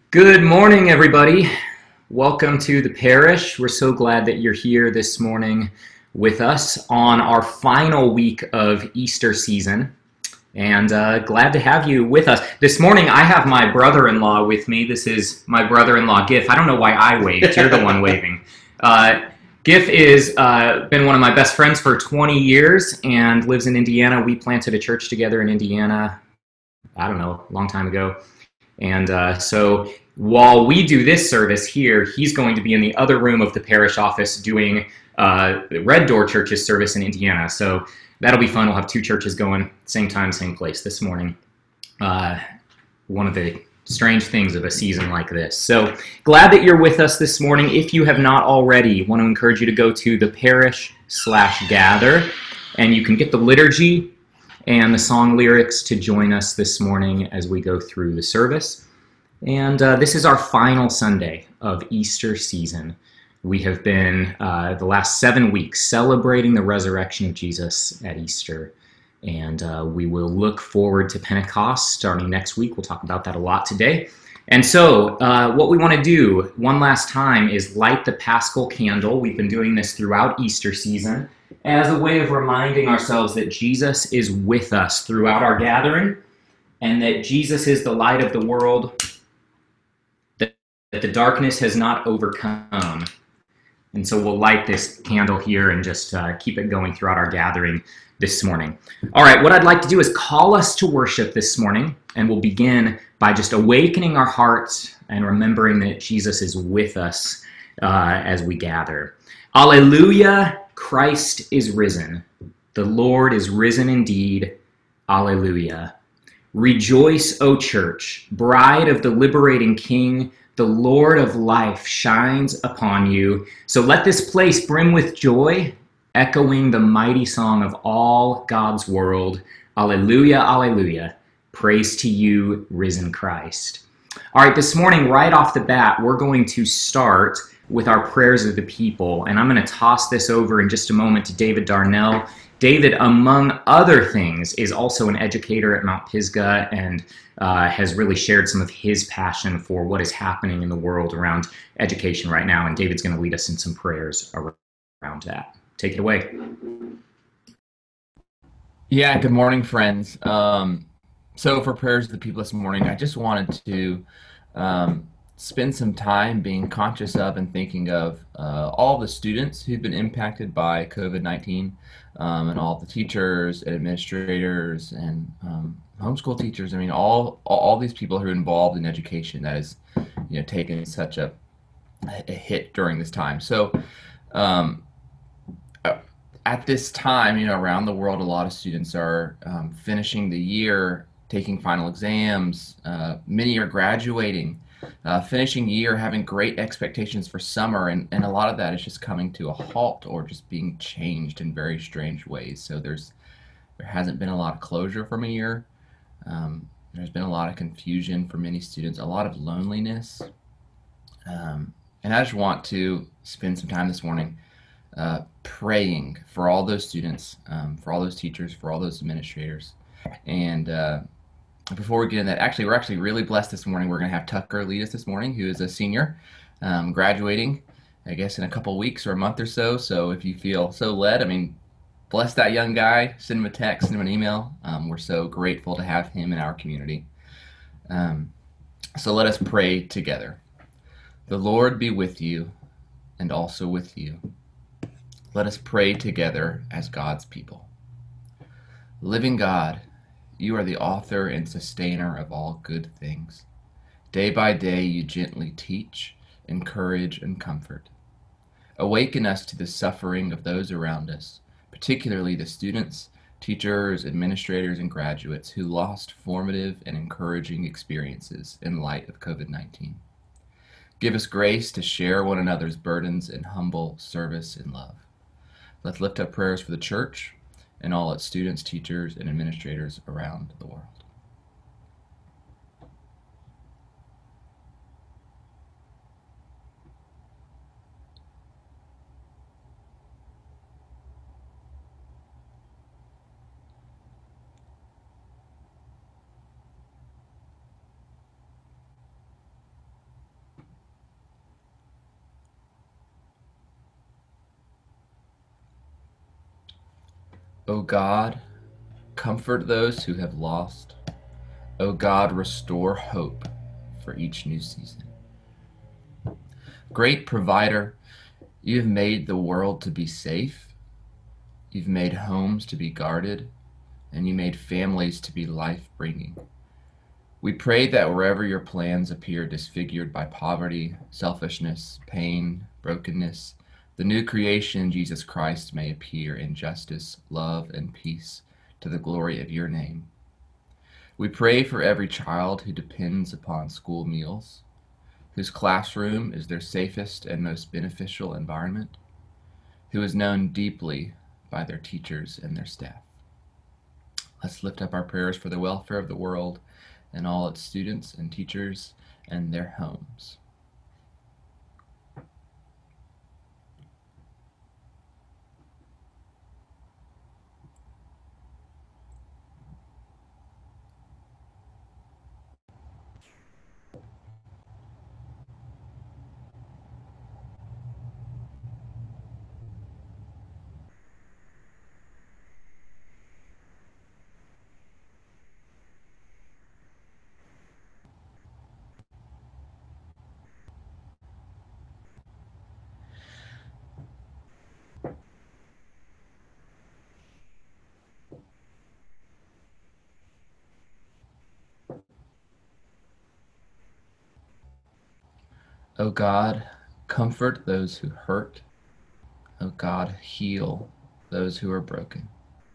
Good morning, everybody. Welcome to the parish. We're so glad that you're here this morning with us on our final week of Easter season, and glad to have you with us. This morning, I have my brother-in-law with me. This is my brother-in-law, Gif. I don't know why I waved. You're the one waving. Gif is been one of my best friends for 20 years and lives in Indiana. We planted a church together in Indiana, I don't know, a long time ago. And so while we do this service here, he's going to be in the other room of the parish office doing the Red Door Church's service in Indiana. So that'll be fun. We'll have two churches going, same time, same place this morning. One of the strange things of a season like this. So glad that you're with us this morning. If you have not already, I want to encourage you to go to the parish/gather, and you can get the liturgy and the song lyrics to join us this morning as we go through the service. And this is our final Sunday of Easter season. We have been the last 7 weeks celebrating the resurrection of Jesus at Easter. And we will look forward to Pentecost starting next week. We'll talk about that a lot today. And so what we want to do one last time is light the Paschal candle. We've been doing this throughout Easter season as a way of reminding ourselves that Jesus is with us throughout our gathering and that Jesus is the light of the world, that the darkness has not overcome. And so we'll light this candle here and just keep it going throughout our gathering this morning. All right, what I'd like to do is call us to worship this morning, and we'll begin by just awakening our hearts and remembering that Jesus is with us as we gather. Alleluia, Christ is risen. The Lord is risen indeed. Alleluia. Rejoice, O Church, bride of the liberating King. The Lord of life shines upon you. So let this place brim with joy, echoing the mighty song of all God's world. Alleluia, alleluia. Praise to you, risen Christ. All right, this morning, right off the bat, we're going to start with our prayers of the people. And I'm going to toss this over in just a moment to David Darnell. David, among other things, is also an educator at Mount Pisgah and has really shared some of his passion for what is happening in the world around education right now. And David's going to lead us in some prayers around that. Take it away. Yeah, good morning, friends. So for prayers of the people this morning, I just wanted to spend some time being conscious of and thinking of all the students who've been impacted by COVID-19 and all the teachers and administrators and homeschool teachers. I mean, all these people who are involved in education that is, taken such a hit during this time. So um, at this time, around the world, a lot of students are finishing the year, taking final exams. Many are graduating, finishing year, having great expectations for summer, and a lot of that is just coming to a halt or just being changed in very strange ways. So there hasn't been a lot of closure from a year. There's been a lot of confusion for many students, a lot of loneliness, and I just want to spend some time this morning praying for all those students, for all those teachers, for all those administrators. And before we get into that, we're actually really blessed this morning. We're going to have Tucker lead us this morning, who is a senior, graduating, I guess, in a couple weeks or a month or so. So if you feel so led, bless that young guy, send him a text, send him an email. We're so grateful to have him in our community. So let us pray together. The Lord be with you and also with you. Let us pray together as God's people. Living God, you are the author and sustainer of all good things. Day by day you gently teach, encourage, and comfort. Awaken us to the suffering of those around us, particularly the students, teachers, administrators, and graduates who lost formative and encouraging experiences in light of COVID-19. Give us grace to share one another's burdens in humble service and love. Let's lift up prayers for the church and all its students, teachers, and administrators around the world. O God, comfort those who have lost. O God, restore hope for each new season. Great provider, you have made the world to be safe. You've made homes to be guarded, and you made families to be life-bringing. We pray that wherever your plans appear disfigured by poverty, selfishness, pain, brokenness, the new creation, Jesus Christ, may appear in justice, love, and peace to the glory of your name. We pray for every child who depends upon school meals, whose classroom is their safest and most beneficial environment, who is known deeply by their teachers and their staff. Let's lift up our prayers for the welfare of the world and all its students and teachers and their homes. O God, comfort those who hurt. O God, heal those who are broken.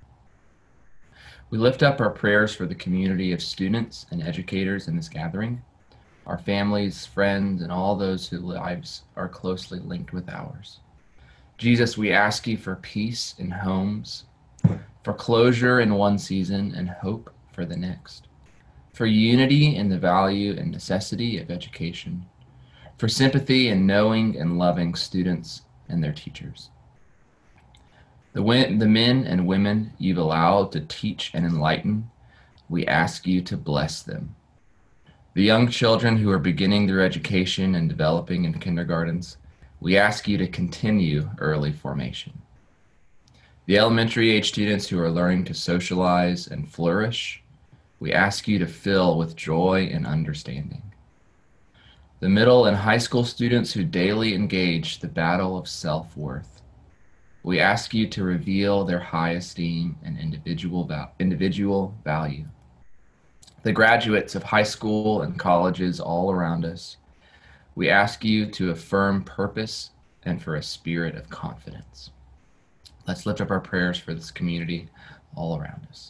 We lift up our prayers for the community of students and educators in this gathering, our families, friends, and all those whose lives are closely linked with ours. Jesus, we ask you for peace in homes, for closure in one season and hope for the next, for unity in the value and necessity of education, for sympathy in knowing and loving students and their teachers. The men and women you've allowed to teach and enlighten, we ask you to bless them. The young children who are beginning their education and developing in kindergartens, we ask you to continue early formation. The elementary age students who are learning to socialize and flourish, we ask you to fill with joy and understanding. The middle and high school students who daily engage the battle of self-worth, we ask you to reveal their high esteem and individual value. The graduates of high school and colleges all around us, we ask you to affirm purpose and for a spirit of confidence. Let's lift up our prayers for this community all around us.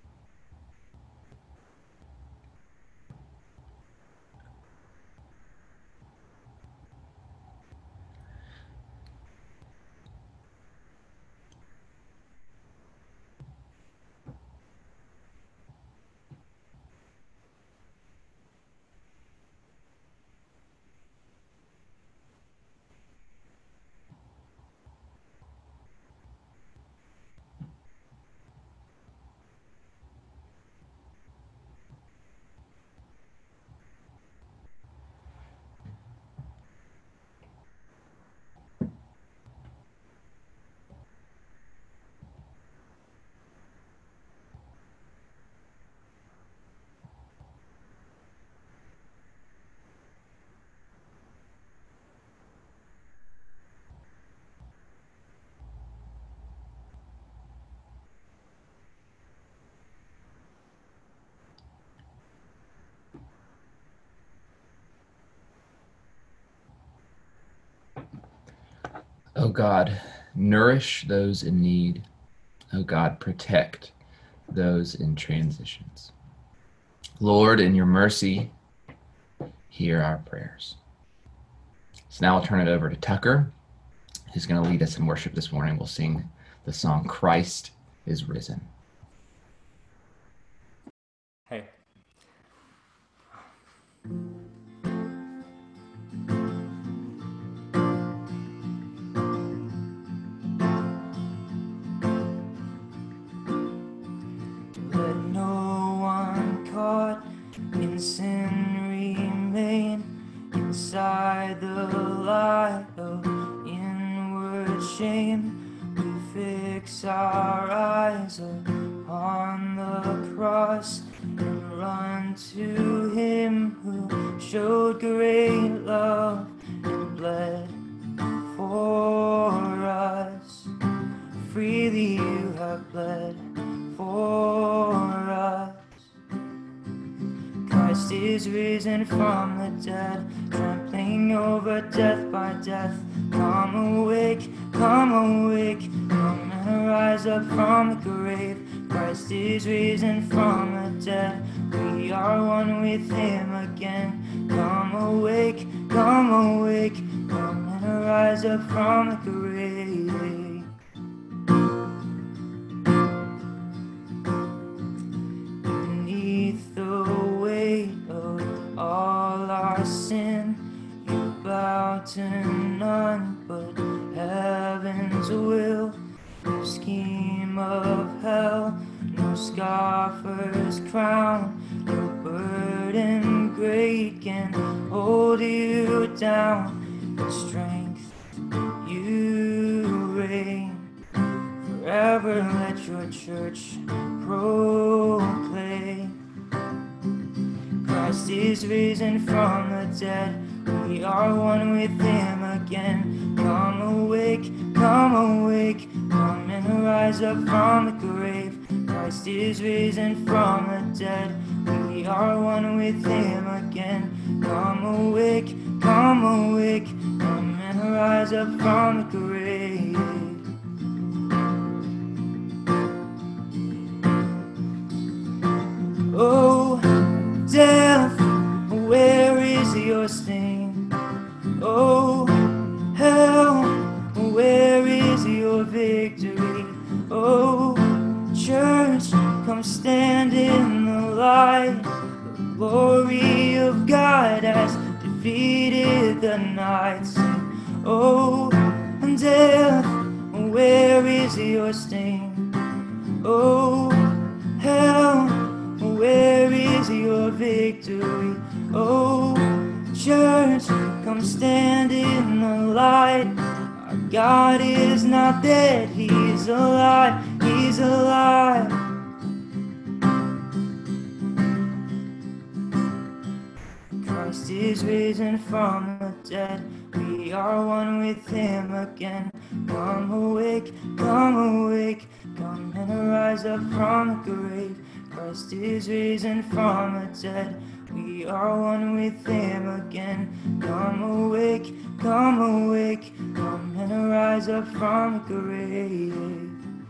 Oh God, nourish those in need. Oh God, protect those in transitions. Lord, in your mercy, hear our prayers. So now I'll turn it over to Tucker, who's going to lead us in worship this morning. We'll sing the song, Christ is Risen. Hey. Let no one caught in sin remain inside the light of inward shame. We fix fix our eyes upon the cross and run to him who showed great love and bled for us. Freely you have bled for us. Christ is risen from the dead, trampling over death by death. Come awake, come awake, come and rise up from the grave. Christ is risen from the dead, we are one with him again. Come awake, come awake, come and rise up from the grave. Beneath the weight of all our sin, you bow to none but heaven's will. No scheme of hell, no scoffer's crown, no burden great can hold you down. In strength you reign. Forever let your church proclaim. Christ is risen from the dead, we are one with him again. Come awake, come awake, come and rise up from the grave. Christ is risen from the dead, we are one with him again. Come awake, come awake, come and rise up from the grave. Oh, death, where is your sting? Oh, hell, where is your victory? Oh, church, come stand in the light. The glory of God has defeated the night. Sing, oh, death, where is your sting? Oh, hell, where is your victory? Oh, church, come stand in the light. Our God is not dead, he's alive, he's alive. Christ is risen from the dead, we are one with him again. Come awake, come awake, come and rise up from the grave. Christ is risen from the dead, we are one with him again. Come awake, come awake, come and rise up from the grave.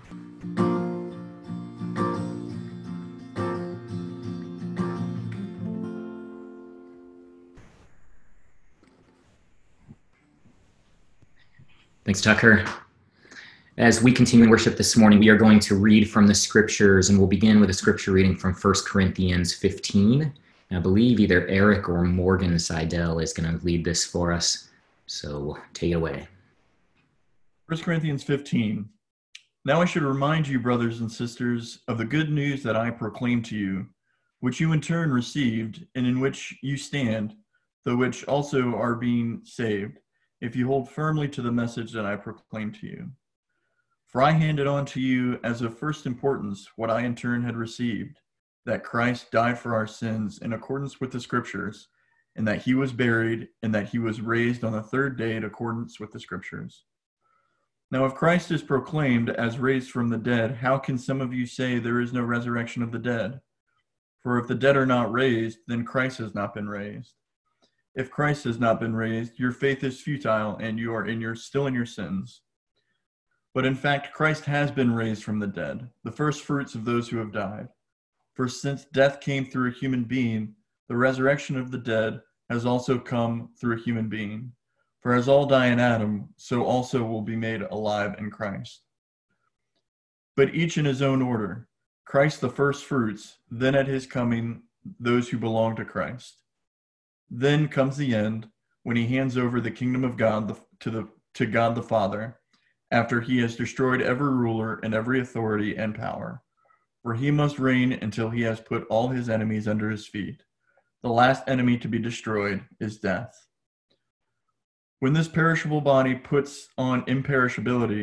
Thanks, Tucker. As we continue in worship this morning, we are going to read from the scriptures, and we'll begin with a scripture reading from 1 Corinthians 15. I believe either Eric or Morgan Seidel is going to lead this for us, so take it away. 1 Corinthians 15. Now I should remind you, brothers and sisters, of the good news that I proclaimed to you, which you in turn received, and in which you stand, though which also are being saved, if you hold firmly to the message that I proclaimed to you. For I handed on to you as of first importance what I in turn had received, that Christ died for our sins in accordance with the Scriptures, and that he was buried, and that he was raised on the third day in accordance with the Scriptures. Now if Christ is proclaimed as raised from the dead, how can some of you say there is no resurrection of the dead? For if the dead are not raised, then Christ has not been raised. If Christ has not been raised, your faith is futile, and you are still in your sins. But in fact, Christ has been raised from the dead, the first fruits of those who have died. For since death came through a human being, the resurrection of the dead has also come through a human being. For as all die in Adam, so also will be made alive in Christ. But each in his own order. Christ the first fruits, then at his coming, those who belong to Christ. Then comes the end, when he hands over the kingdom of God to God the Father, after he has destroyed every ruler and every authority and power. For he must reign until he has put all his enemies under his feet. The last enemy to be destroyed is death. When this perishable body puts on imperishability,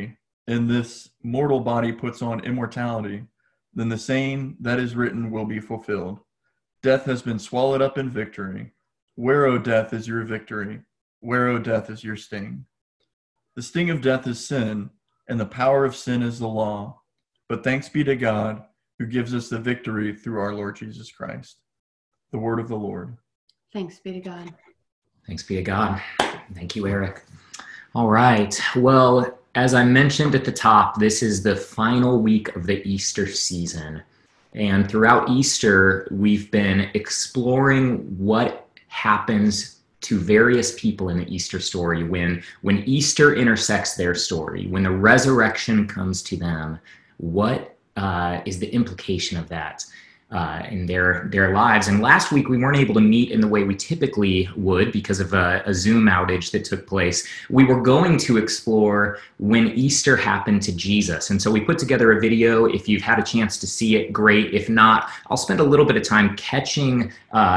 and this mortal body puts on immortality, then the saying that is written will be fulfilled. Death has been swallowed up in victory. Where, O death, is your victory? Where, O death, is your sting? The sting of death is sin, and the power of sin is the law. But thanks be to God, who gives us the victory through our Lord Jesus Christ. The word of the Lord. Thanks be to God. Thanks be to God. Thank you, Eric. All right. Well, as I mentioned at the top, this is the final week of the Easter season. And throughout Easter, we've been exploring what happens to various people in the Easter story when Easter intersects their story, when the resurrection comes to them. What is the implication of that in their lives? And last week we weren't able to meet in the way we typically would because of a Zoom outage that took place. We were going to explore when Easter happened to Jesus. And so we put together a video. If you've had a chance to see it, great. If not, I'll spend a little bit of time catching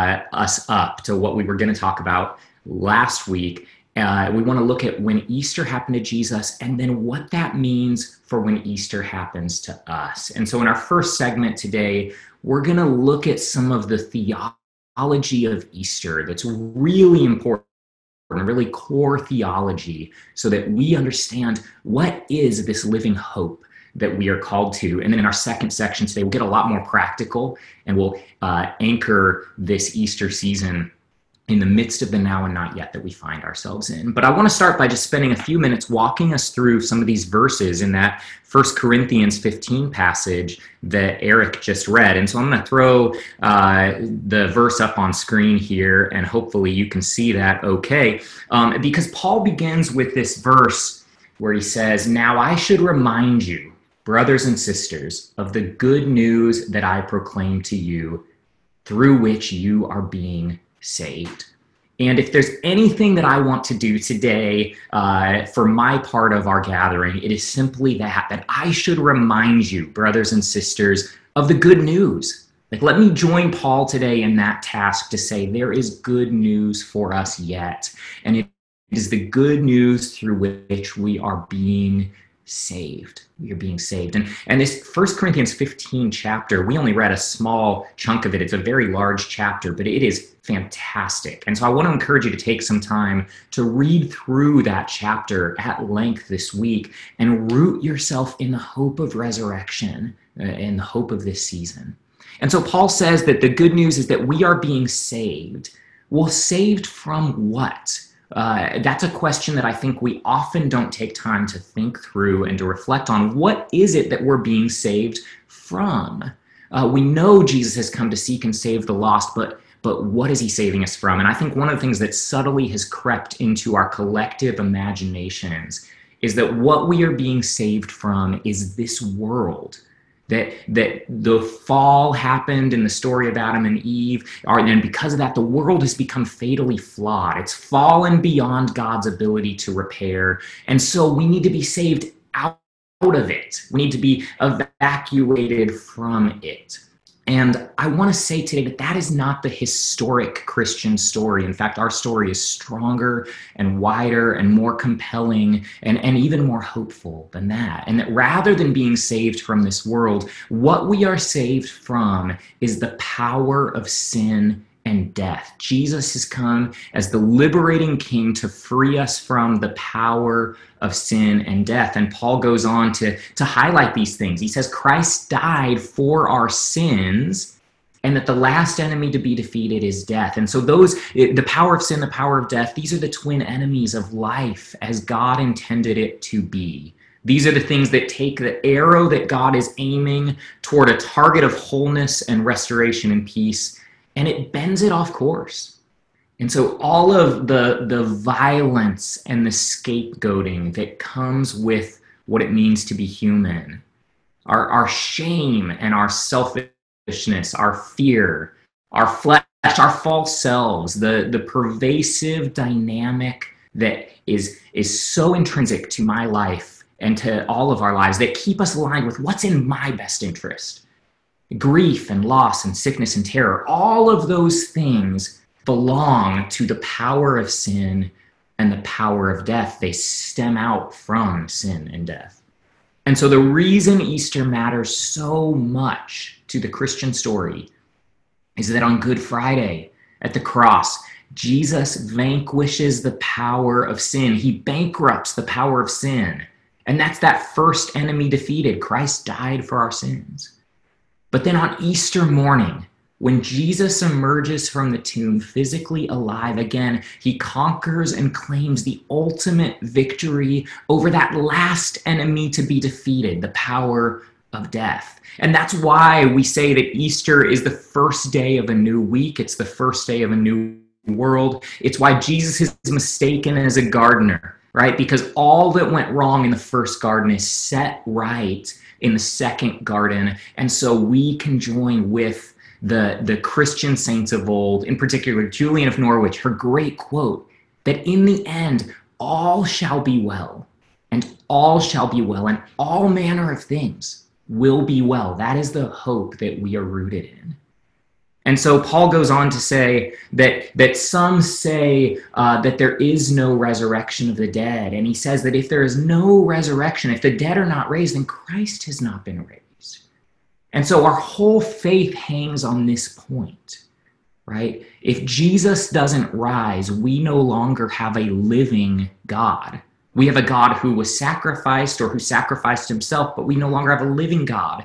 us up to what we were going to talk about last week. We want to look at when Easter happened to Jesus and then what that means for when Easter happens to us. And so in our first segment today, we're going to look at some of the theology of Easter that's really important, really core theology, so that we understand what is this living hope that we are called to. And then in our second section today, we'll get a lot more practical and we'll anchor this Easter season in the midst of the now and not yet that we find ourselves in. But I want to start by just spending a few minutes walking us through some of these verses in that 1 Corinthians 15 passage that Eric just read. And so I'm going to throw the verse up on screen here, and hopefully you can see that okay. Because Paul begins with this verse where he says, "Now I should remind you, brothers and sisters, of the good news that I proclaim to you, through which you are being saved." And if there's anything that I want to do today for my part of our gathering, it is simply that I should remind you, brothers and sisters, of the good news. Like, let me join Paul today in that task to say there is good news for us yet. And it is the good news through which we are being saved. We are being saved. And this 1 Corinthians 15 chapter, we only read a small chunk of it. It's a very large chapter, but it is fantastic. And so I want to encourage you to take some time to read through that chapter at length this week and root yourself in the hope of resurrection, in the hope of this season. And so Paul says that the good news is that we are being saved. Well, saved from what? That's a question that I think we often don't take time to think through and to reflect on. What is it that we're being saved from? We know Jesus has come to seek and save the lost, but what is he saving us from? And I think one of the things that subtly has crept into our collective imaginations is that what we are being saved from is this world. That the fall happened in the story of Adam and Eve, and because of that, the world has become fatally flawed. It's fallen beyond God's ability to repair, and so we need to be saved out of it. We need to be evacuated from it. And I want to say today that is not the historic Christian story. In fact, our story is stronger and wider and more compelling and even more hopeful than that. And that rather than being saved from this world, what we are saved from is the power of sin and death. Jesus has come as the liberating king to free us from the power of sin and death. And Paul goes on to highlight these things. He says Christ died for our sins, and that the last enemy to be defeated is death. And so the power of sin, the power of death, these are the twin enemies of life as God intended it to be. These are the things that take the arrow that God is aiming toward a target of wholeness and restoration and peace, and it bends it off course. And so all of the violence and the scapegoating that comes with what it means to be human, our shame and our selfishness, our fear, our flesh, our false selves, the pervasive dynamic that is so intrinsic to my life and to all of our lives that keep us aligned with what's in my best interest. Grief and loss and sickness and terror, all of those things belong to the power of sin and the power of death. They stem out from sin and death. And so the reason Easter matters so much to the Christian story is that on Good Friday at the cross, Jesus vanquishes the power of sin. He bankrupts the power of sin. And that's that first enemy defeated. Christ died for our sins. But then on Easter morning, when Jesus emerges from the tomb physically alive again, he conquers and claims the ultimate victory over that last enemy to be defeated, the power of death. And that's why we say that Easter is the first day of a new week. It's the first day of a new world. It's why Jesus is mistaken as a gardener, right? Because all that went wrong in the first garden is set right in the second garden. And so we can join with the Christian saints of old, in particular Julian of Norwich, her great quote that in the end, all shall be well, and all shall be well, and all manner of things will be well. That is the hope that we are rooted in. And so Paul goes on to say that some say that there is no resurrection of the dead. And he says that if there is no resurrection, if the dead are not raised, then Christ has not been raised. And so our whole faith hangs on this point, right? If Jesus doesn't rise, we no longer have a living God. We have a God who was sacrificed or who sacrificed himself, but we no longer have a living God.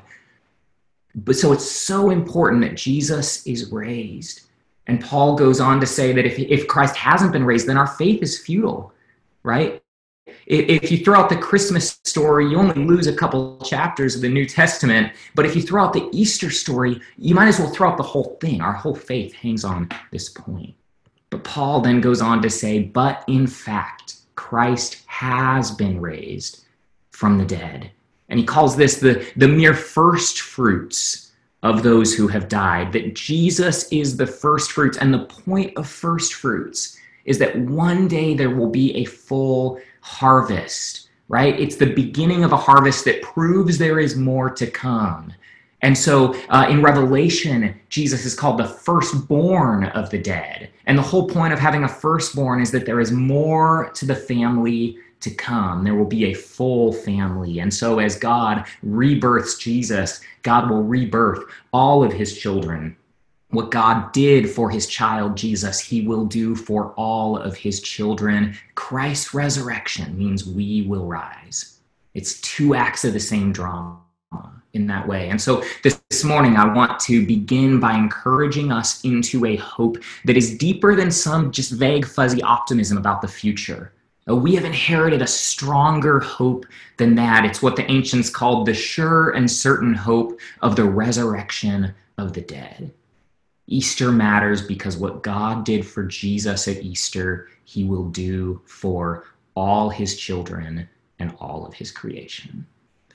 But so it's so important that Jesus is raised. And Paul goes on to say that if Christ hasn't been raised, then our faith is futile, right? If you throw out the Christmas story, you only lose a couple chapters of the New Testament. But if you throw out the Easter story, you might as well throw out the whole thing. Our whole faith hangs on this point. But Paul then goes on to say, but in fact, Christ has been raised from the dead. And he calls this the mere first fruits of those who have died, that Jesus is the first fruits. And the point of first fruits is that one day there will be a full harvest, right? It's the beginning of a harvest that proves there is more to come. And so in Revelation, Jesus is called the firstborn of the dead. And the whole point of having a firstborn is that there is more to the family to come. There will be a full family. And so as God rebirths Jesus, God will rebirth all of his children. What God did for his child Jesus, he will do for all of his children. Christ's resurrection means we will rise. It's two acts of the same drama in that way. And so this morning, I want to begin by encouraging us into a hope that is deeper than some just vague, fuzzy optimism about the future. We have inherited a stronger hope than that. It's what the ancients called the sure and certain hope of the resurrection of the dead. Easter matters because what God did for Jesus at Easter, he will do for all his children and all of his creation.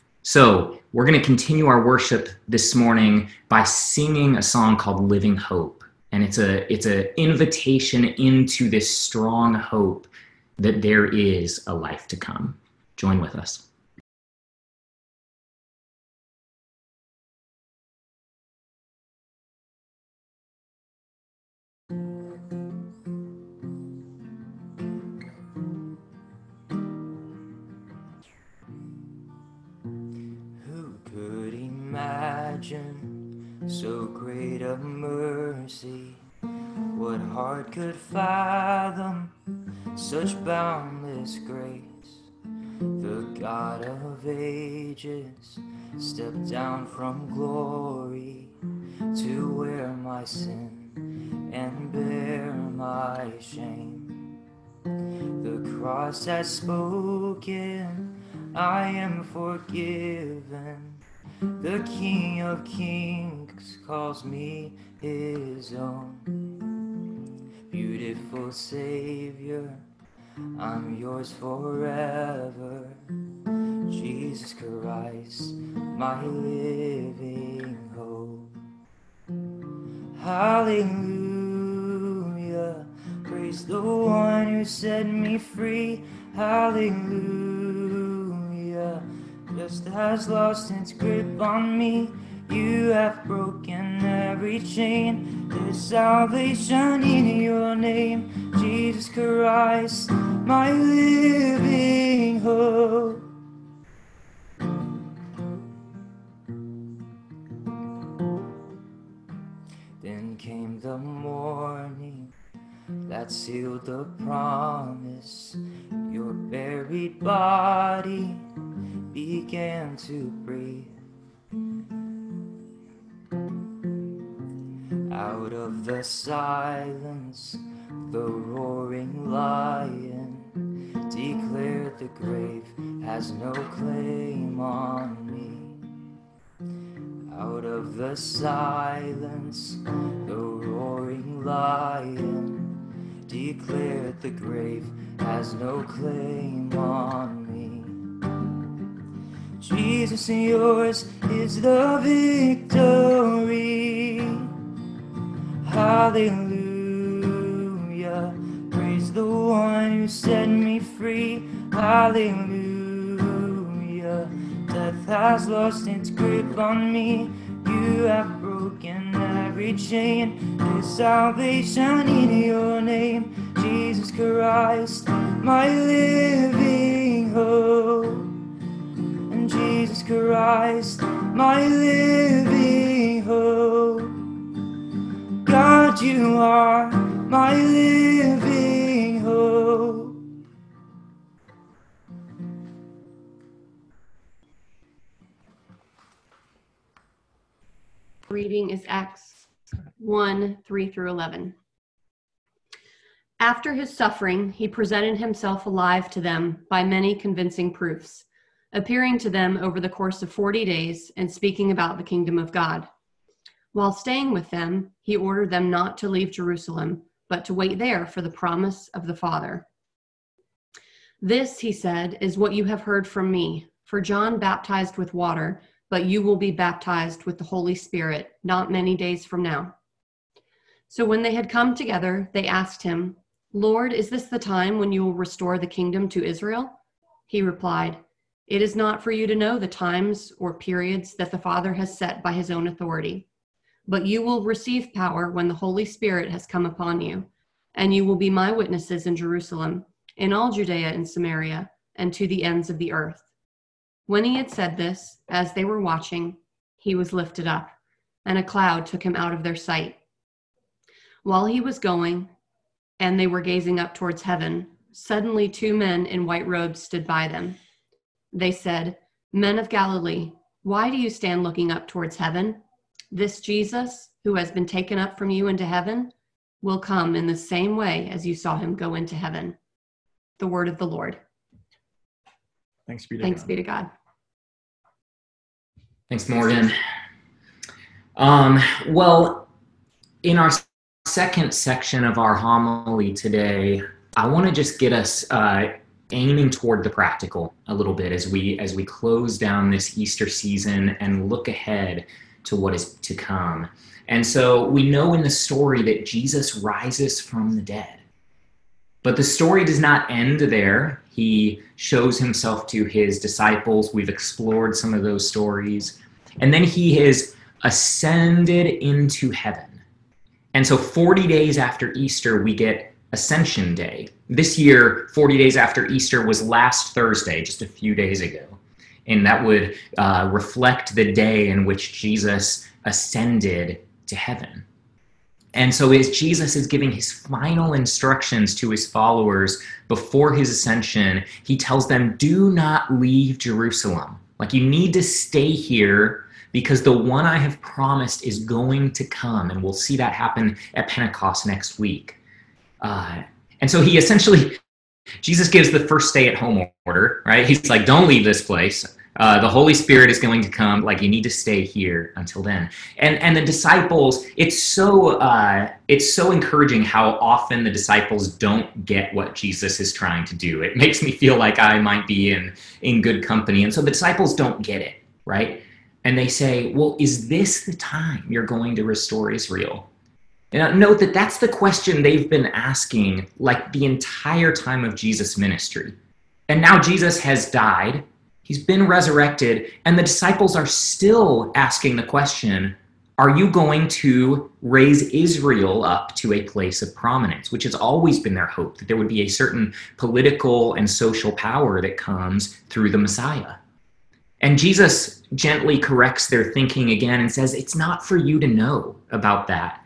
So we're going to continue our worship this morning by singing a song called Living Hope. And it's an invitation into this strong hope that there is a life to come. Join with us. Imagine so great a mercy. What heart could fathom such boundless grace? The God of ages stepped down from glory to wear my sin and bear my shame. The cross has spoken, I am forgiven. The King of Kings calls me his own. Beautiful Savior, I'm yours forever. Jesus Christ, my living hope. Hallelujah, praise the one who set me free. Hallelujah, just has lost its grip on me. You have broken every chain. There's salvation in your name, Jesus Christ, my living hope. in the morning that sealed the promise. Your buried body began to breathe. Out of the silence, the roaring lion declared the grave has no claim on me. Out of the silence, the roaring lion declared the grave has no claim on me. Jesus, yours is the victory. Hallelujah. Praise the one who set me free. Hallelujah. Death has lost its grip on me. You have broken every chain. There's salvation in your name, Jesus Christ, my living hope. And Jesus Christ, my living hope. God, you are my living hope. Reading is Acts 1, 3 through 11. After his suffering, he presented himself alive to them by many convincing proofs, appearing to them over the course of 40 days and speaking about the kingdom of God. While staying with them, he ordered them not to leave Jerusalem, but to wait there for the promise of the Father. This, he said, is what you have heard from me. For John baptized with water, but you will be baptized with the Holy Spirit not many days from now. So when they had come together, they asked him, Lord, is this the time when you will restore the kingdom to Israel? He replied, It is not for you to know the times or periods that the Father has set by his own authority. But you will receive power when the Holy Spirit has come upon you, and you will be my witnesses in Jerusalem, in all Judea and Samaria, and to the ends of the earth. When he had said this, as they were watching, he was lifted up, and a cloud took him out of their sight. While he was going, and they were gazing up towards heaven, suddenly 2 men in white robes stood by them. They said, Men of Galilee, why do you stand looking up towards heaven? This Jesus, who has been taken up from you into heaven, will come in the same way as you saw him go into heaven. The word of the Lord. Thanks be to Thanks God. be to God. Thanks, Morgan. Well, in our second section of our homily today, I want to just get us aiming toward the practical a little bit as we close down this Easter season and look ahead to what is to come. And so we know in the story that Jesus rises from the dead. But the story does not end there. He shows himself to his disciples. We've explored some of those stories. And then he is ascended into heaven. And so 40 days after Easter, we get Ascension Day. This year, 40 days after Easter was last Thursday, just a few days ago. And that would reflect the day in which Jesus ascended to heaven. And so as Jesus is giving his final instructions to his followers before his ascension, he tells them, do not leave Jerusalem. Like, you need to stay here because the one I have promised is going to come. And we'll see that happen at Pentecost next week. And so he essentially, Jesus gives the first stay-at-home order, right? He's like, don't leave this place. The Holy Spirit is going to come. Like, you need to stay here until then. And the disciples, it's so encouraging how often the disciples don't get what Jesus is trying to do. It makes me feel like I might be in good company. And so the disciples don't get it, right? And they say, well, is this the time you're going to restore Israel? And note that that's the question they've been asking like the entire time of Jesus' ministry. And now Jesus has died. He's been resurrected, and the disciples are still asking the question, are you going to raise Israel up to a place of prominence, which has always been their hope, that there would be a certain political and social power that comes through the Messiah. And Jesus gently corrects their thinking again and says, it's not for you to know about that.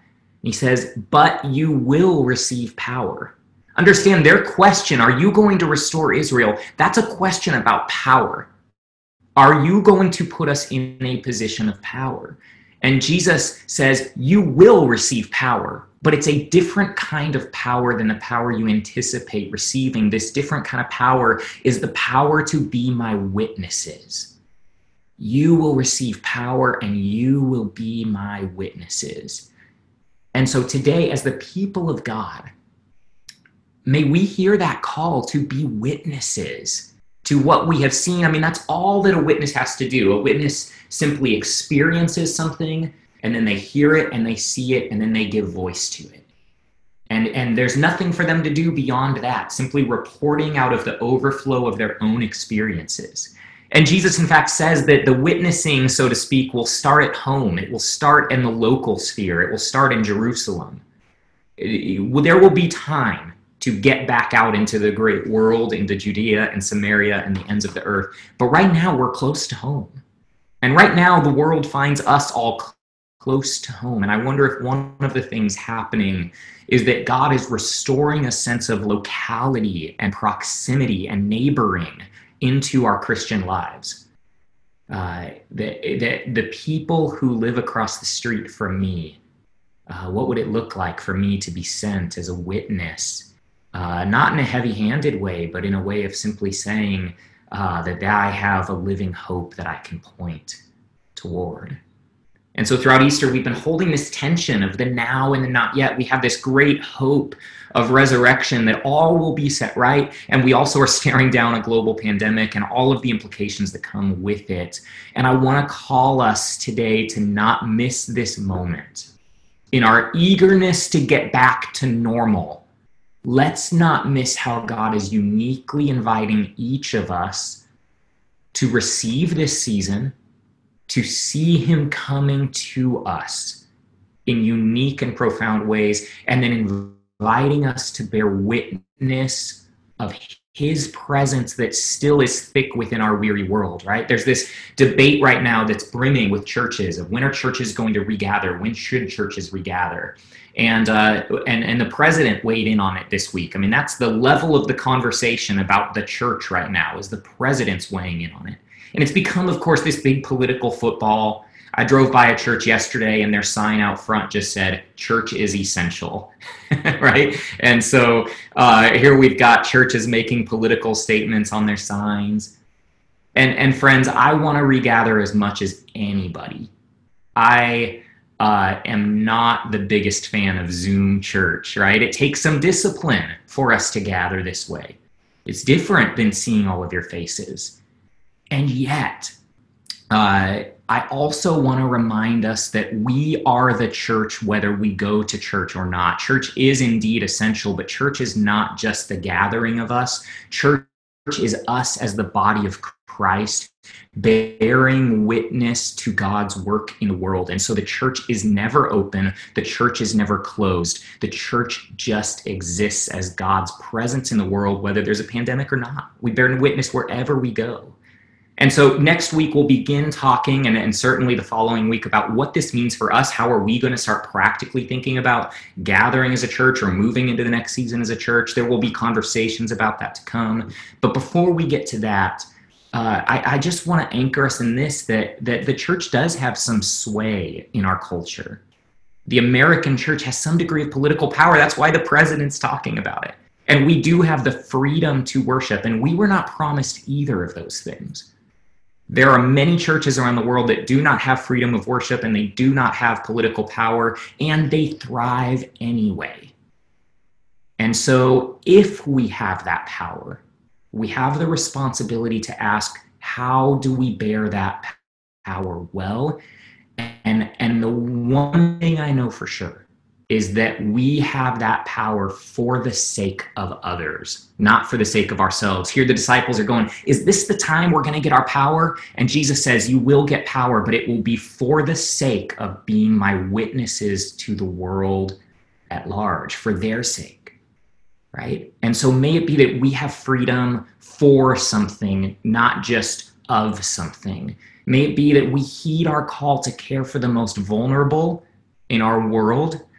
He says, but you will receive power. Understand their question, are you going to restore Israel? That's a question about power. Are you going to put us in a position of power? And Jesus says, you will receive power, but it's a different kind of power than the power you anticipate receiving. This different kind of power is the power to be my witnesses. You will receive power and you will be my witnesses. And so today, as the people of God, may we hear that call to be witnesses to what we have seen. I mean, that's all that a witness has to do. A witness simply experiences something, and then they hear it, and they see it, and then they give voice to it. And there's nothing for them to do beyond that, simply reporting out of the overflow of their own experiences. And Jesus, in fact, says that the witnessing, so to speak, will start at home. It will start in the local sphere. It will start in Jerusalem. There will be time to get back out into the great world, into Judea and Samaria and the ends of the earth. But right now, we're close to home. And right now, the world finds us all close to home. And I wonder if one of the things happening is that God is restoring a sense of locality and proximity and neighboring into our Christian lives. The people who live across the street from me, what would it look like for me to be sent as a witness? Not in a heavy-handed way, but in a way of simply saying that I have a living hope that I can point toward. And so throughout Easter, we've been holding this tension of the now and the not yet. We have this great hope of resurrection that all will be set right. And we also are staring down a global pandemic and all of the implications that come with it. And I want to call us today to not miss this moment. In our eagerness to get back to normal, let's not miss how God is uniquely inviting each of us to receive this season, to see him coming to us in unique and profound ways, and then inviting us to bear witness of his presence that still is thick within our weary world, right? There's this debate right now that's brimming with churches of when are churches going to regather? When should churches regather? And the president weighed in on it this week. I mean, that's the level of the conversation about the church right now, is the president's weighing in on it. And it's become, of course, this big political football. I drove by a church yesterday and their sign out front just said, church is essential, right? And so here we've got churches making political statements on their signs. And friends, I want to regather as much as anybody. I am not the biggest fan of Zoom church, right? It takes some discipline for us to gather this way. It's different than seeing all of your faces. And yet, I also want to remind us that we are the church whether we go to church or not. Church is indeed essential, but church is not just the gathering of us. Church is us as the body of Christ, bearing witness to God's work in the world. And so the church is never open. The church is never closed. The church just exists as God's presence in the world, whether there's a pandemic or not. We bear witness wherever we go. And so next week, we'll begin talking, and certainly the following week, about what this means for us. How are we going to start practically thinking about gathering as a church or moving into the next season as a church? There will be conversations about that to come. But before we get to that, I just want to anchor us in this, that the church does have some sway in our culture. The American church has some degree of political power. That's why the president's talking about it. And we do have the freedom to worship, and we were not promised either of those things. There are many churches around the world that do not have freedom of worship, and they do not have political power, and they thrive anyway. And so if we have that power, we have the responsibility to ask, how do we bear that power well? And the one thing I know for sure is that we have that power for the sake of others, not for the sake of ourselves. Here the disciples are going, is this the time we're going to get our power? And Jesus says, you will get power, but it will be for the sake of being my witnesses to the world at large, for their sake, right? And so may it be that we have freedom for something, not just of something. May it be that we heed our call to care for the most vulnerable in our world,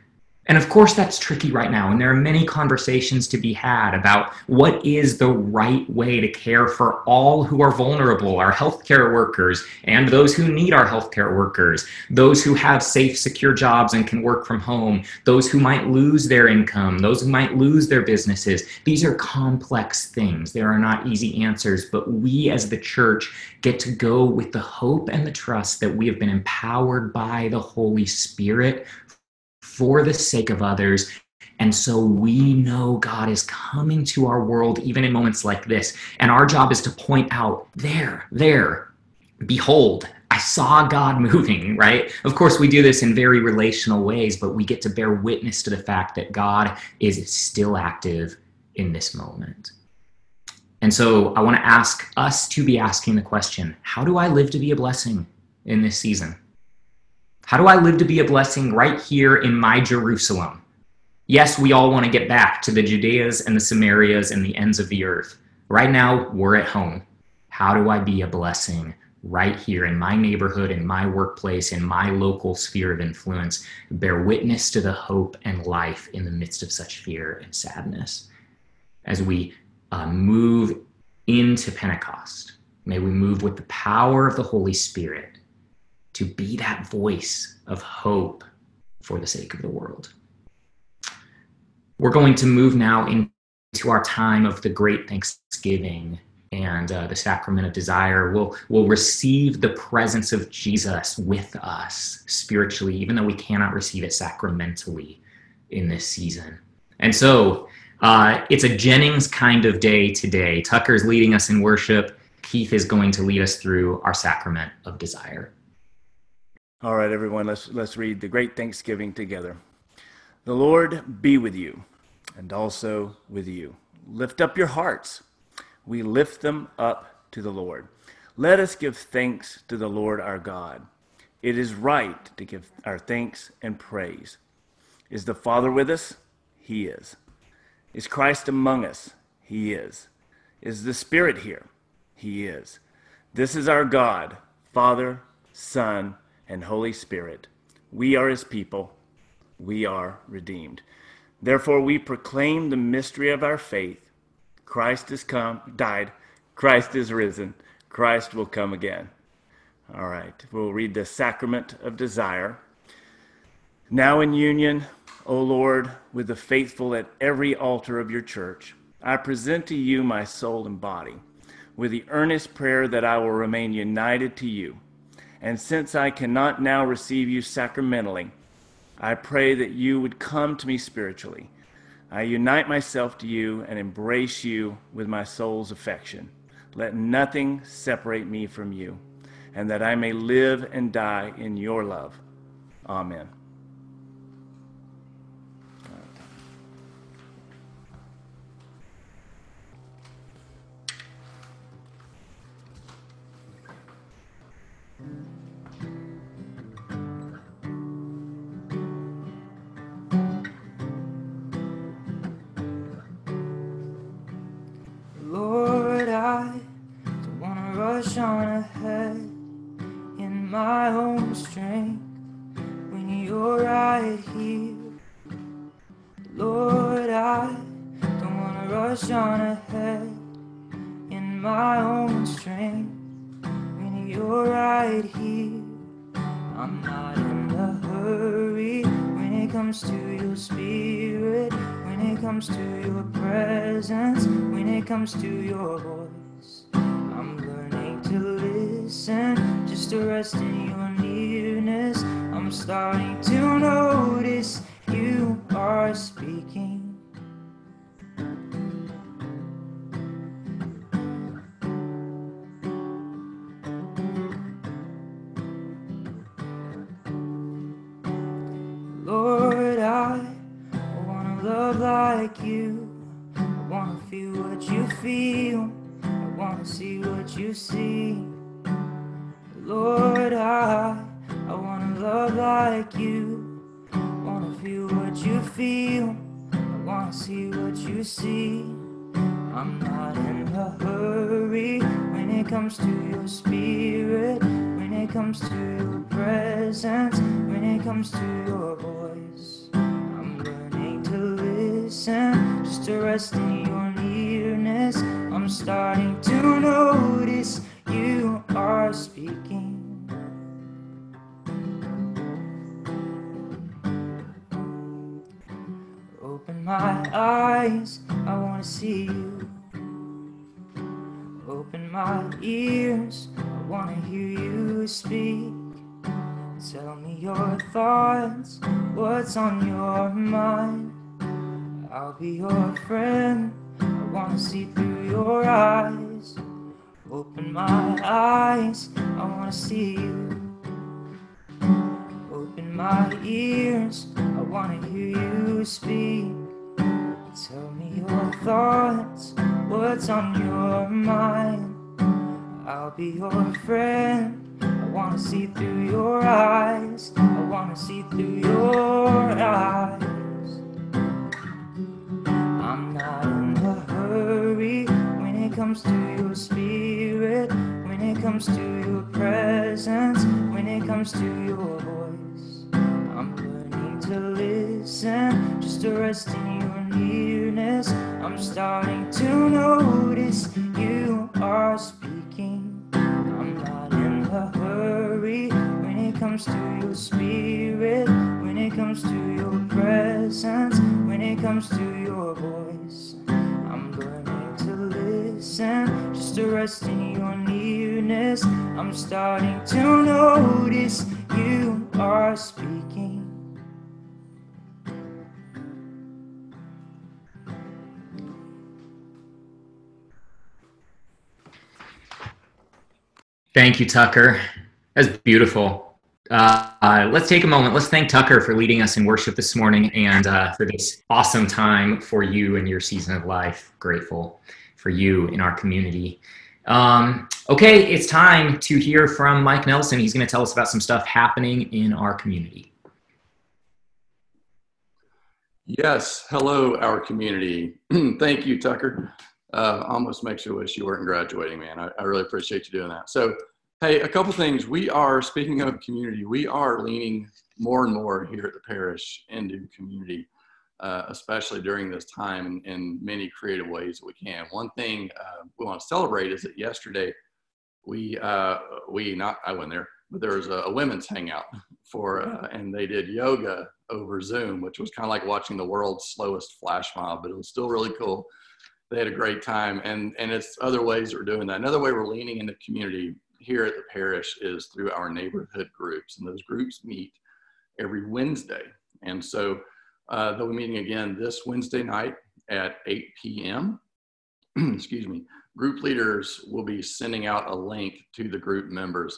And of course, that's tricky right now. And there are many conversations to be had about what is the right way to care for all who are vulnerable, our healthcare workers and those who need our healthcare workers, those who have safe, secure jobs and can work from home, those who might lose their income, those who might lose their businesses. These are complex things. There are not easy answers, but we as the church get to go with the hope and the trust that we have been empowered by the Holy Spirit for the sake of others. And so we know God is coming to our world even in moments like this. And our job is to point out, there, behold, I saw God moving, right? Of course, we do this in very relational ways, but we get to bear witness to the fact that God is still active in this moment. And so I want to ask us to be asking the question, how do I live to be a blessing in this season? How do I live to be a blessing right here in my Jerusalem? Yes, we all want to get back to the Judeas and the Samarias and the ends of the earth. Right now, we're at home. How do I be a blessing right here in my neighborhood, in my workplace, in my local sphere of influence? Bear witness to the hope and life in the midst of such fear and sadness. As we move into Pentecost, may we move with the power of the Holy Spirit to be that voice of hope for the sake of the world. We're going to move now into our time of the great Thanksgiving and the sacrament of desire. We'll receive the presence of Jesus with us spiritually, even though we cannot receive it sacramentally in this season. And so it's a Jennings kind of day today. Tucker's leading us in worship. Keith is going to lead us through our sacrament of desire. All right, everyone, let's read the great Thanksgiving together. The Lord be with you, and also with you. Lift up your hearts. We lift them up to the Lord. Let us give thanks to the Lord our God. It is right to give our thanks and praise. Is the Father with us? He is. Is Christ among us? He is. Is the Spirit here? He is. This is our God, Father, Son, and Holy Spirit. We are his people. We are redeemed. Therefore, we proclaim the mystery of our faith. Christ has died. Christ is risen. Christ will come again. All right, we'll read the sacrament of desire. Now in union, O Lord, with the faithful at every altar of your church, I present to you my soul and body, with the earnest prayer that I will remain united to you. And since I cannot now receive you sacramentally, I pray that you would come to me spiritually. I unite myself to you and embrace you with my soul's affection. Let nothing separate me from you, and that I may live and die in your love. Amen. Lord, I don't want to rush on ahead in my own strength when you're right here. Lord, I don't want to rush on ahead in my own strength when you're right here. I'm not in a hurry when it comes to your spirit, when it comes to your presence, when it comes to your voice. I'm learning to listen, just to rest in your nearness. I'm starting to notice you are speaking. Lord, I want to love like you. I want to feel what you feel. I want to see what you see. Lord, I want to love like you. I want to feel what you feel. I want to see what you see. I'm not in a hurry when it comes to your spirit, when it comes to your presence, when it comes to your voice. I'm listen, just to rest in your nearness. I'm starting to notice you are speaking. Open my eyes, I want to see you. Open my ears, I want to hear you speak. Tell me your thoughts, what's on your mind. I'll be your friend, I want to see through your eyes. Open my eyes, I want to see you. Open my ears, I want to hear you speak. Tell me your thoughts, what's on your mind. I'll be your friend, I want to see through your eyes. I want to see through your eyes. I'm not in a hurry when it comes to your spirit, when it comes to your presence, when it comes to your voice. I'm learning to listen, just to rest in your nearness. I'm starting to notice you are speaking. I'm not in a hurry when it comes to your spirit, when it comes to your presence, when it comes to your voice. I'm learning to listen, just to rest in your nearness. I'm starting to notice you are speaking. Thank you, Tucker. That's beautiful. Let's take a moment. Let's thank Tucker for leading us in worship this morning and for this awesome time for you and your season of life. Grateful for you in our community. Okay, it's time to hear from Mike Nelson. He's going to tell us about some stuff happening in our community. Yes, hello, our community. Thank you, Tucker. Almost makes you wish you weren't graduating, man. I really appreciate you doing that. So, hey, a couple things. We are, speaking of community, we are leaning more and more here at the parish into community, especially during this time in many creative ways that we can. One thing we want to celebrate is that yesterday I went there, but there was a women's hangout and they did yoga over Zoom, which was kind of like watching the world's slowest flash mob, but it was still really cool. They had a great time, and it's other ways that we're doing that. Another way we're leaning into community here at the parish is through our neighborhood groups, and those groups meet every Wednesday. And so they'll be meeting again this Wednesday night at 8 p.m. Excuse me. Group leaders will be sending out a link to the group members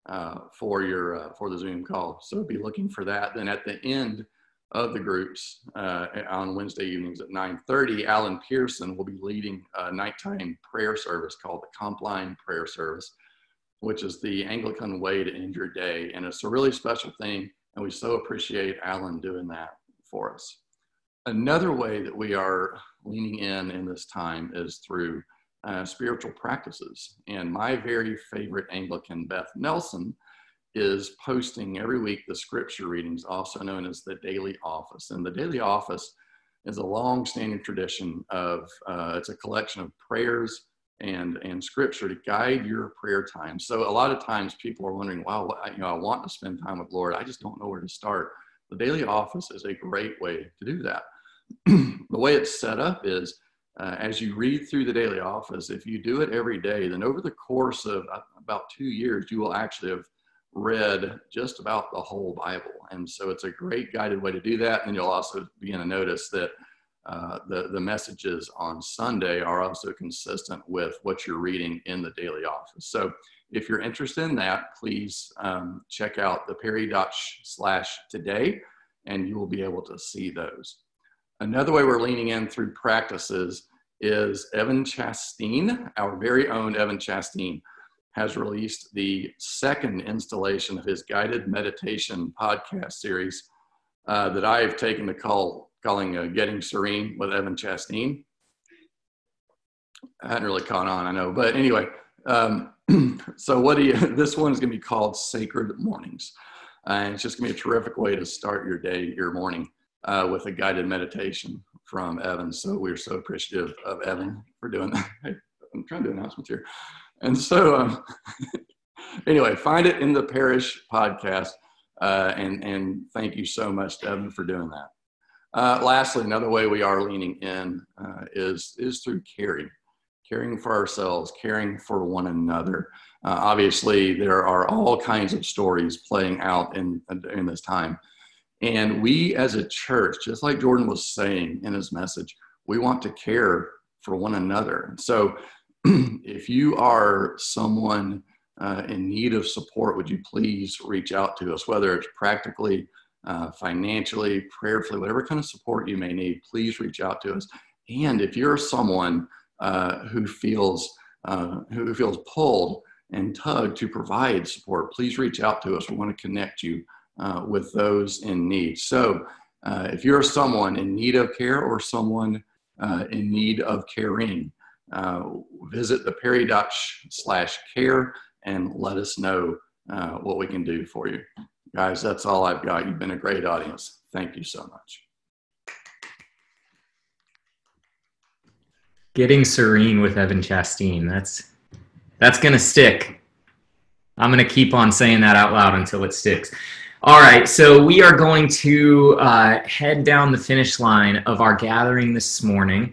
for the Zoom call. So be looking for that. Then at the end of the groups on Wednesday evenings at 9:30, Alan Pearson will be leading a nighttime prayer service called the Compline Prayer Service, which is the Anglican way to end your day. And it's a really special thing, and we so appreciate Alan doing that for us. Another way that we are leaning in this time is through spiritual practices. And my very favorite Anglican, Beth Nelson, is posting every week the scripture readings, also known as the Daily Office. And the Daily Office is a long-standing tradition of, it's a collection of prayers and scripture to guide your prayer time. So a lot of times people are wondering, wow, I want to spend time with Lord, I just don't know where to start. The Daily Office is a great way to do that. The way it's set up is, as you read through the Daily Office, if you do it every day, then over the course of about 2 years, you will actually have read just about the whole Bible. And so it's a great guided way to do that. And you'll also begin to notice that the messages on Sunday are also consistent with what you're reading in the Daily Office. So if you're interested in that, please check out the perry.sh/today, and you will be able to see those. Another way we're leaning in through practices is Evan Chasteen, our very own Evan Chasteen, has released the second installation of his guided meditation podcast series that I've taken to calling Getting Serene with Evan Chasteen. I hadn't really caught on, I know, but anyway, so this one is going to be called Sacred Mornings. And it's just going to be a terrific way to start your day, your morning, with a guided meditation from Evan. So we're so appreciative of Evan for doing that. Hey, I'm trying to do announcements here. And so anyway, find it in the Parish podcast. And thank you so much to Evan for doing that. Lastly, another way we are leaning in is through caring for ourselves, caring for one another. Obviously, there are all kinds of stories playing out in this time. And we as a church, just like Jordan was saying in his message, we want to care for one another. So if you are someone in need of support, would you please reach out to us, whether it's practically, financially, prayerfully, whatever kind of support you may need, please reach out to us. And if you're someone who feels pulled and tugged to provide support, please reach out to us. We want to connect you with those in need. So if you're someone in need of care or someone in need of caring, visit theperry.sh/care and let us know what we can do for you. Guys, that's all I've got. You've been a great audience. Thank you so much. Getting serene with Evan Chasteen. That's going to stick. I'm going to keep on saying that out loud until it sticks. All right, so we are going to head down the finish line of our gathering this morning.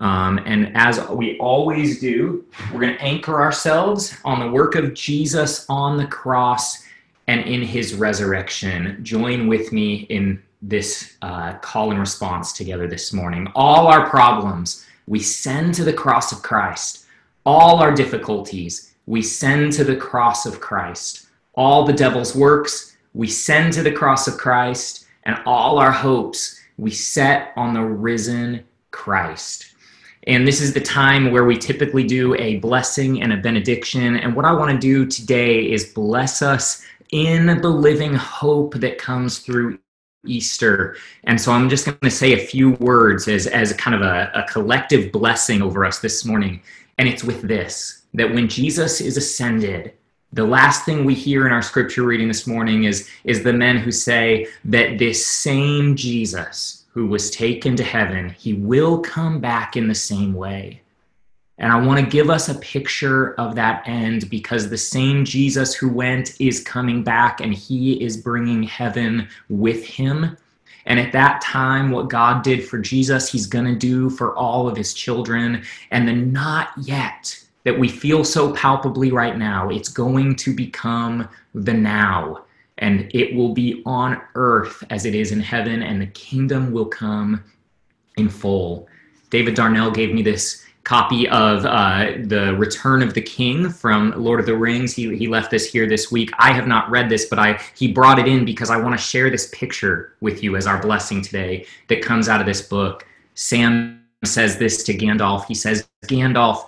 And as we always do, we're going to anchor ourselves on the work of Jesus on the cross and in his resurrection. Join with me in this call and response together this morning. All our problems, we send to the cross of Christ. All our difficulties, we send to the cross of Christ. All the devil's works, we send to the cross of Christ. And all our hopes, we set on the risen Christ. And this is the time where we typically do a blessing and a benediction. And what I want to do today is bless us in the living hope that comes through Easter. And so I'm just going to say a few words as kind of a collective blessing over us this morning. And it's with this, that when Jesus is ascended, the last thing we hear in our scripture reading this morning is the men who say that this same Jesus who was taken to heaven, he will come back in the same way. And I want to give us a picture of that end, because the same Jesus who went is coming back, and he is bringing heaven with him. And at that time, what God did for Jesus, he's going to do for all of his children. And the not yet that we feel so palpably right now, it's going to become the now. And it will be on earth as it is in heaven, and the kingdom will come in full. David Darnell gave me this copy of The Return of the King from Lord of the Rings. He left this here this week. I have not read this, but he brought it in because I want to share this picture with you as our blessing today that comes out of this book. Sam says this to Gandalf. He says, "Gandalf,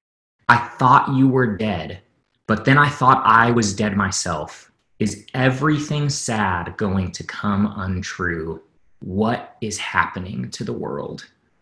I thought you were dead, but then I thought I was dead myself. Is everything sad going to come untrue? What is happening to the world?"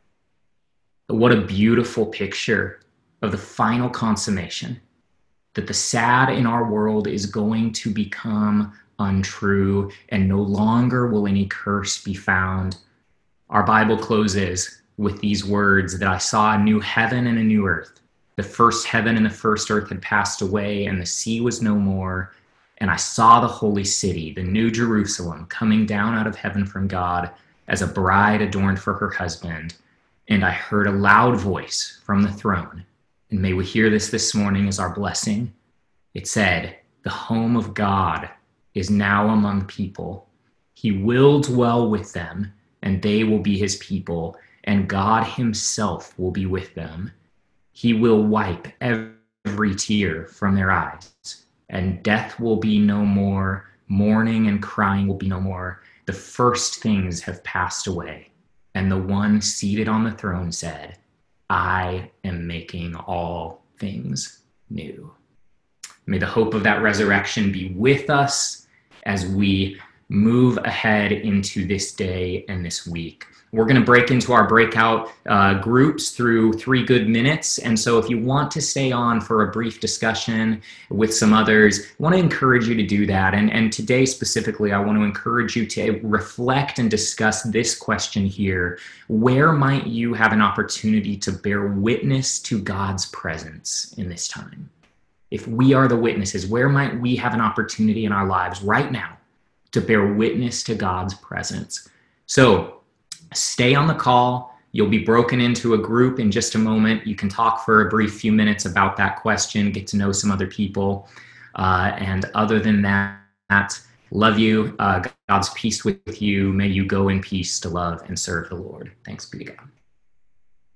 What a beautiful picture of the final consummation, that the sad in our world is going to become untrue, and no longer will any curse be found. Our Bible closes with these words, that I saw a new heaven and a new earth. The first heaven and the first earth had passed away, and the sea was no more. And I saw the holy city, the new Jerusalem, coming down out of heaven from God as a bride adorned for her husband. And I heard a loud voice from the throne. And may we hear this morning as our blessing. It said, "The home of God is now among people. He will dwell with them, and they will be his people, and God himself will be with them. He will wipe every tear from their eyes, and death will be no more. Mourning and crying will be no more. The first things have passed away." And the one seated on the throne said, "I am making all things new." May the hope of that resurrection be with us as we move ahead into this day and this week. We're going to break into our breakout groups through 3 good minutes. And so if you want to stay on for a brief discussion with some others, I want to encourage you to do that. And today specifically, I want to encourage you to reflect and discuss this question here. Where might you have an opportunity to bear witness to God's presence in this time? If we are the witnesses, where might we have an opportunity in our lives right now to bear witness to God's presence? So stay on the call. You'll be broken into a group in just a moment. You can talk for a brief few minutes about that question, get to know some other people. And other than that, love you. God's peace with you. May you go in peace to love and serve the Lord. Thanks be to God.